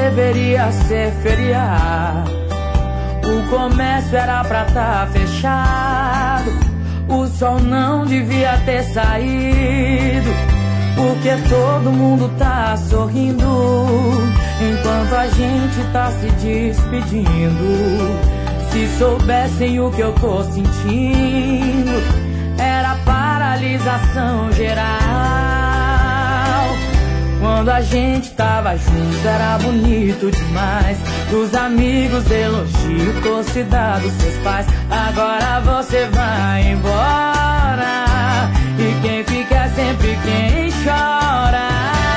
deveria ser feriado. O comércio era pra tá fechado. O sol não devia ter saído, porque todo mundo tá sorrindo enquanto a gente tá se despedindo. Se soubessem o que eu tô sentindo, era paralisação geral. Quando a gente tava junto era bonito demais. Dos amigos elogio, torcida dos seus pais. Agora você vai embora e quem fica é sempre quem chora.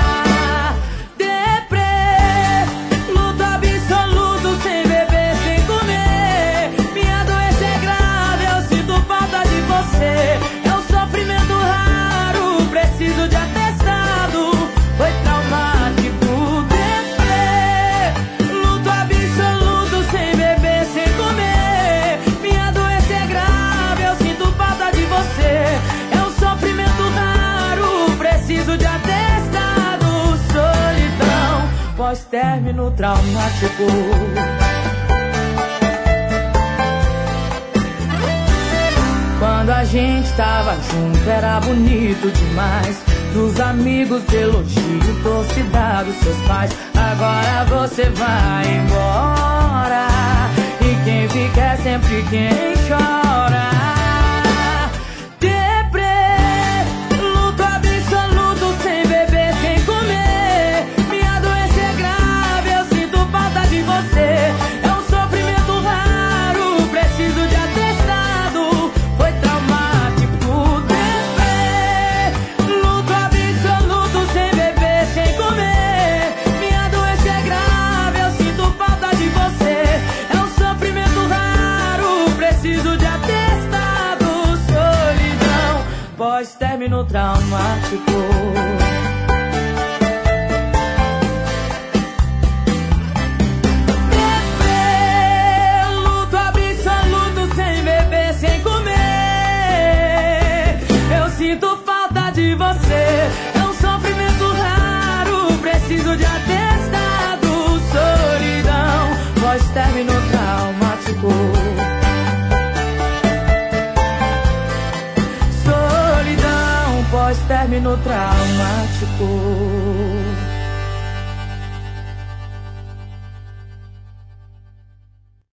Deprê, luto absoluto, sem beber, sem comer. Minha doença é grave, eu sinto falta de você. É um sofrimento raro, preciso de atestado. Foi traumático. Deprê, luto absoluto, sem beber, sem comer. Minha doença é grave, eu sinto falta de você. É um sofrimento raro, preciso de atestado. Solidão, pós-término traumático. Quando a gente tava junto era bonito demais. Dos amigos elogio, torcida dos seus pais. Agora você vai embora e quem fica é sempre quem chora. Deprê, luto absoluto, sem beber, sem comer. Minha doença é grave, eu sinto falta de você. É um sofrimento raro, preciso de atestado. Foi traumático. Deprê, luto absoluto, sem beber, sem comer. Minha doença é grave, eu sinto falta de você. É um sofrimento raro, preciso de atestado. Solidão, pós-término traumático. Luto absoluto, sem beber, sem comer. Eu sinto falta de você. É um sofrimento raro, preciso de atestado. Solidão, pós-término traumático. Solidão, pós-término traumático.